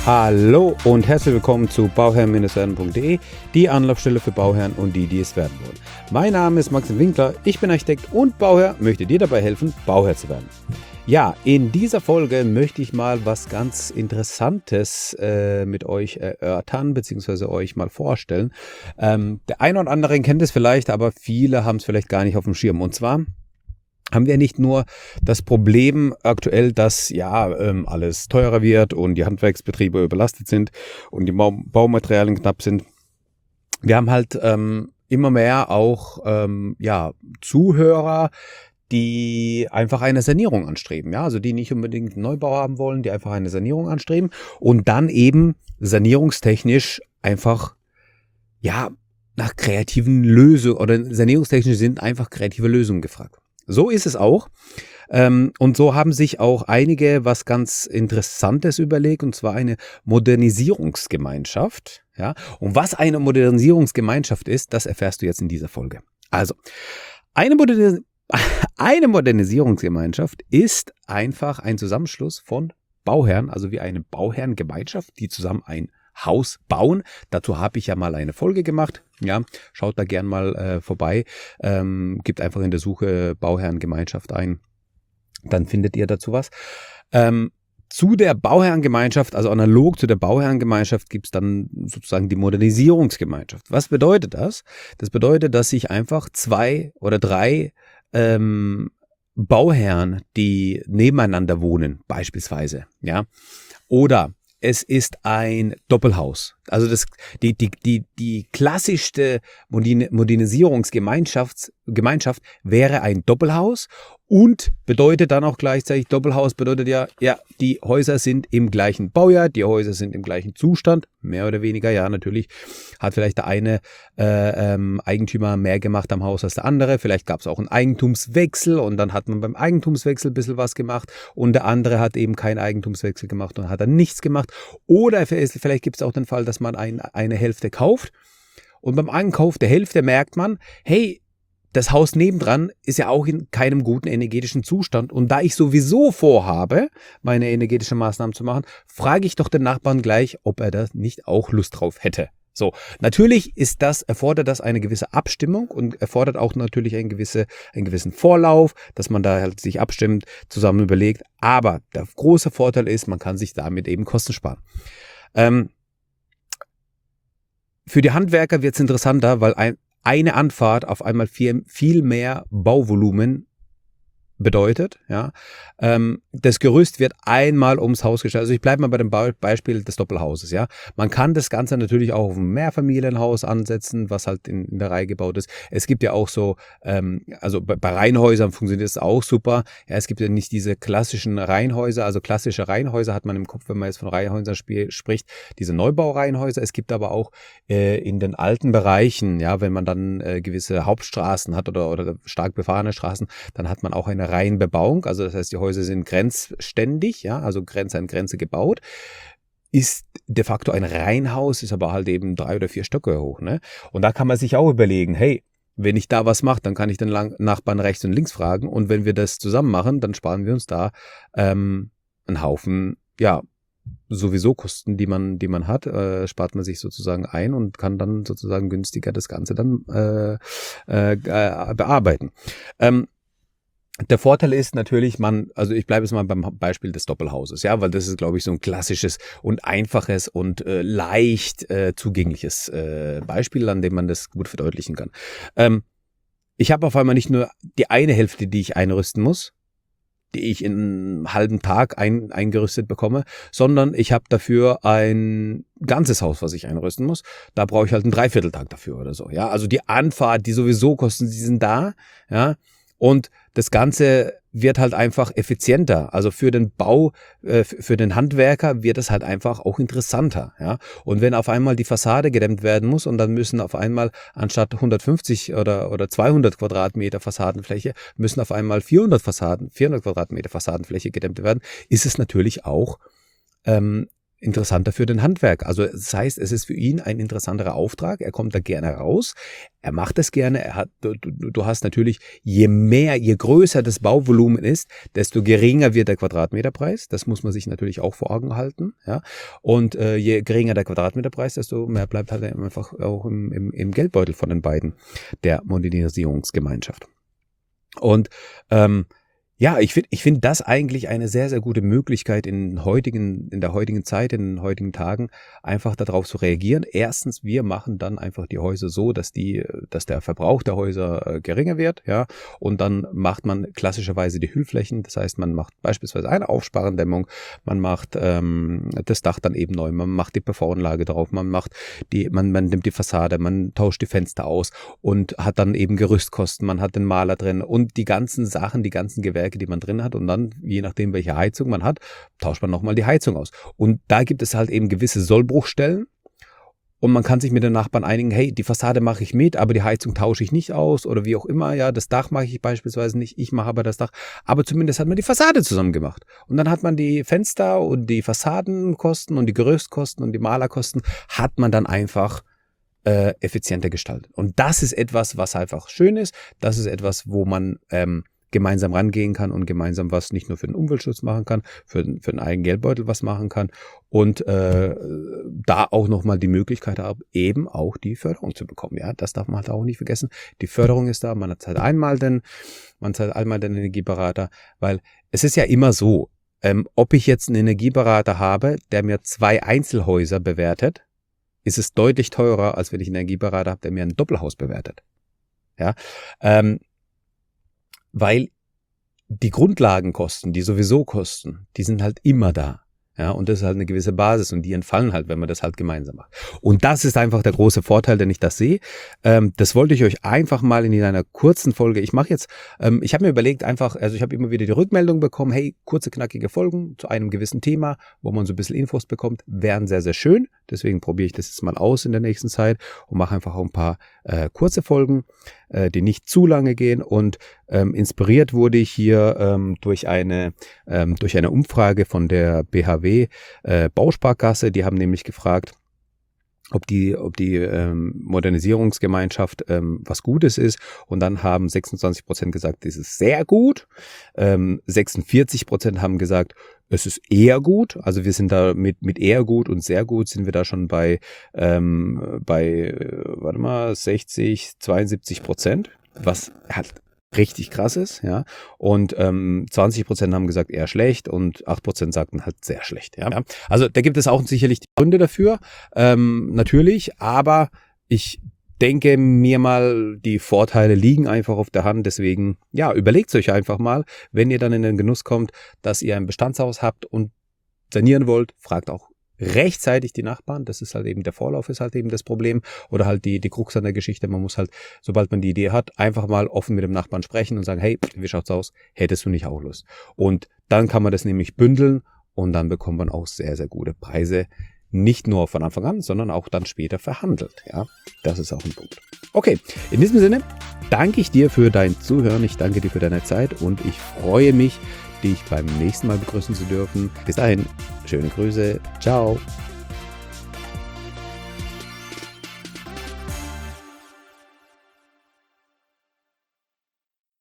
Hallo und herzlich willkommen zu bauherr-werden.de, die Anlaufstelle für Bauherren und die es werden wollen. Mein Name ist Maxim Winkler, ich bin Architekt und Bauherr, möchte dir dabei helfen, Bauherr zu werden. Ja, in dieser Folge möchte ich mal was ganz Interessantes mit euch erörtern, beziehungsweise euch mal vorstellen. Der eine oder andere kennt es vielleicht, aber viele haben es vielleicht gar nicht auf dem Schirm. Und zwar haben wir nicht nur das Problem aktuell, dass alles teurer wird und die Handwerksbetriebe überlastet sind und die Baumaterialien knapp sind. Wir haben halt immer mehr auch Zuhörer, die einfach eine Sanierung anstreben, ja, also die nicht unbedingt einen Neubau haben wollen, die einfach eine Sanierung anstreben und dann eben sanierungstechnisch einfach nach kreativen Lösungen oder sanierungstechnisch sind einfach kreative Lösungen gefragt. So ist es auch. Und so haben sich auch einige was ganz Interessantes überlegt, und zwar eine Modernisierungsgemeinschaft. Ja? Und was eine Modernisierungsgemeinschaft ist, das erfährst du jetzt in dieser Folge. Also, eine Modernisierungsgemeinschaft ist einfach ein Zusammenschluss von Bauherren, also wie eine Bauherrengemeinschaft, die zusammen ein Haus bauen. Dazu habe ich ja mal eine Folge gemacht. Ja, schaut da gern mal vorbei. Gebt einfach in der Suche Bauherrengemeinschaft ein. Dann findet ihr dazu was. Zu der Bauherrengemeinschaft, also analog zu der Bauherrengemeinschaft, gibt es dann sozusagen die Modernisierungsgemeinschaft. Was bedeutet das? Das bedeutet, dass sich einfach 2 oder 3 Bauherren, die nebeneinander wohnen, beispielsweise, ja, oder es ist ein Doppelhaus. Also die klassischste Modernisierungsgemeinschaft wäre ein Doppelhaus und bedeutet dann auch gleichzeitig, Doppelhaus bedeutet die Häuser sind im gleichen Baujahr, die Häuser sind im gleichen Zustand, mehr oder weniger, ja, natürlich hat vielleicht der eine Eigentümer mehr gemacht am Haus als der andere, vielleicht gab es auch einen Eigentumswechsel und dann hat man beim Eigentumswechsel ein bisschen was gemacht und der andere hat eben keinen Eigentumswechsel gemacht und hat dann nichts gemacht oder vielleicht gibt es auch den Fall, dass man eine Hälfte kauft und beim Ankauf der Hälfte merkt man, hey, das Haus nebendran ist ja auch in keinem guten energetischen Zustand. Und da ich sowieso vorhabe, meine energetische Maßnahmen zu machen, frage ich doch den Nachbarn gleich, ob er da nicht auch Lust drauf hätte. So, natürlich erfordert das eine gewisse Abstimmung und erfordert auch natürlich einen gewissen Vorlauf, dass man da halt sich abstimmt, zusammen überlegt. Aber der große Vorteil ist, man kann sich damit eben Kosten sparen. Für die Handwerker wird es interessanter, weil eine Anfahrt auf einmal viel mehr Bauvolumen bedeutet, ja. Das Gerüst wird einmal ums Haus gestellt. Also ich bleibe mal bei dem Beispiel des Doppelhauses, ja. Man kann das Ganze natürlich auch auf ein Mehrfamilienhaus ansetzen, was halt in der Reihe gebaut ist. Es gibt ja auch so, also bei Reihenhäusern funktioniert es auch super. Ja, es gibt ja nicht diese klassischen Reihenhäuser, also klassische Reihenhäuser hat man im Kopf, wenn man jetzt von Reihenhäusern spricht, diese Neubaureihenhäuser. Es gibt aber auch in den alten Bereichen, ja, wenn man dann gewisse Hauptstraßen hat oder stark befahrene Straßen, dann hat man auch eine Reihenbebauung, also das heißt, die Häuser sind grenzständig, ja, also Grenze an Grenze gebaut, ist de facto ein Reihenhaus, ist aber halt eben 3 oder 4 Stöcke hoch, ne? Und da kann man sich auch überlegen, hey, wenn ich da was mache, dann kann ich den Nachbarn rechts und links fragen und wenn wir das zusammen machen, dann sparen wir uns da einen Haufen, ja, sowieso Kosten, die man hat, spart man sich sozusagen ein und kann dann sozusagen günstiger das Ganze dann bearbeiten. Der Vorteil ist natürlich, also ich bleibe jetzt mal beim Beispiel des Doppelhauses, ja, weil das ist, glaube ich, so ein klassisches und einfaches und leicht zugängliches Beispiel, an dem man das gut verdeutlichen kann. Ich habe auf einmal nicht nur die eine Hälfte, die ich einrüsten muss, die ich in einem halben Tag eingerüstet bekomme, sondern ich habe dafür ein ganzes Haus, was ich einrüsten muss. Da brauche ich halt einen Dreivierteltag dafür oder so, ja. Also die Anfahrt, die sowieso Kosten, die sind da, ja. Und das Ganze wird halt einfach effizienter. Also für den Bau, für den Handwerker wird es halt einfach auch interessanter. Ja? Und wenn auf einmal die Fassade gedämmt werden muss und dann müssen auf einmal anstatt 150 oder 200 Quadratmeter Fassadenfläche, müssen auf einmal 400 Quadratmeter Fassadenfläche gedämmt werden, ist es natürlich auch interessanter für den Handwerker. Also das heißt, es ist für ihn ein interessanterer Auftrag. Er kommt da gerne raus. Er macht es gerne. Du hast natürlich, je größer das Bauvolumen ist, desto geringer wird der Quadratmeterpreis. Das muss man sich natürlich auch vor Augen halten. Ja? Und je geringer der Quadratmeterpreis, desto mehr bleibt halt einfach auch im Geldbeutel von den beiden der Modernisierungsgemeinschaft. Und ja, ich finde das eigentlich eine sehr, sehr gute Möglichkeit in der heutigen Zeit, in den heutigen Tagen, einfach darauf zu reagieren. Erstens, wir machen dann einfach die Häuser so, dass der Verbrauch der Häuser geringer wird, ja. Und dann macht man klassischerweise die Hüllflächen. Das heißt, man macht beispielsweise eine Aufsparendämmung, man macht das Dach dann eben neu, man macht die PV-Anlage drauf, man nimmt die Fassade, man tauscht die Fenster aus und hat dann eben Gerüstkosten, man hat den Maler drin und die ganzen Sachen, die ganzen Gewerke, die man drin hat, und dann, je nachdem welche Heizung man hat, tauscht man nochmal die Heizung aus. Und da gibt es halt eben gewisse Sollbruchstellen und man kann sich mit den Nachbarn einigen, hey, die Fassade mache ich mit, aber die Heizung tausche ich nicht aus oder wie auch immer, ja, das Dach mache ich beispielsweise nicht, ich mache aber das Dach, aber zumindest hat man die Fassade zusammen gemacht. Und dann hat man die Fenster und die Fassadenkosten und die Gerüstkosten und die Malerkosten hat man dann einfach effizienter gestaltet. Und das ist etwas, was einfach schön ist, das ist etwas, wo man gemeinsam rangehen kann und gemeinsam was nicht nur für den Umweltschutz machen kann, für den eigenen Geldbeutel was machen kann und da auch nochmal die Möglichkeit haben, eben auch die Förderung zu bekommen. Ja, das darf man halt auch nicht vergessen. Die Förderung ist da, man hat halt einmal den Energieberater, weil es ist ja immer so, ob ich jetzt einen Energieberater habe, der mir 2 Einzelhäuser bewertet, ist es deutlich teurer, als wenn ich einen Energieberater habe, der mir ein Doppelhaus bewertet. Ja, weil die Grundlagenkosten, die sowieso kosten, die sind halt immer da. Ja, und das ist halt eine gewisse Basis und die entfallen halt, wenn man das halt gemeinsam macht. Und das ist einfach der große Vorteil, den ich das sehe. Das wollte ich euch einfach mal in einer kurzen Folge, ich habe mir überlegt einfach, also ich habe immer wieder die Rückmeldung bekommen, hey, kurze, knackige Folgen zu einem gewissen Thema, wo man so ein bisschen Infos bekommt, wären sehr, sehr schön. Deswegen probiere ich das jetzt mal aus in der nächsten Zeit und mache einfach auch ein paar kurze Folgen, die nicht zu lange gehen. Und inspiriert wurde ich hier durch eine Umfrage von der BHW Bausparkasse. Die haben nämlich gefragt, ob die Modernisierungsgemeinschaft was Gutes ist. Und dann haben 26% gesagt, das ist sehr gut. 46% haben gesagt, es ist eher gut. Also wir sind da mit eher gut und sehr gut sind wir da schon bei 60-72%, was halt richtig krass ist, ja. Und 20% haben gesagt eher schlecht und 8% sagten halt sehr schlecht, ja. Also da gibt es auch sicherlich die Gründe dafür, natürlich, aber ich denke mir mal, die Vorteile liegen einfach auf der Hand, deswegen, ja, überlegt euch einfach mal, wenn ihr dann in den Genuss kommt, dass ihr ein Bestandshaus habt und sanieren wollt, fragt auch rechtzeitig die Nachbarn, das ist halt eben, der Vorlauf ist halt eben das Problem oder halt die Krux an der Geschichte, man muss halt, sobald man die Idee hat, einfach mal offen mit dem Nachbarn sprechen und sagen, hey, wie schaut's aus, hättest du nicht auch Lust? Und dann kann man das nämlich bündeln und dann bekommt man auch sehr, sehr gute Preise, nicht nur von Anfang an, sondern auch dann später verhandelt, ja, das ist auch ein Punkt. Okay, in diesem Sinne danke ich dir für dein Zuhören, ich danke dir für deine Zeit und ich freue mich, dich beim nächsten Mal begrüßen zu dürfen. Bis dahin, schöne Grüße, ciao.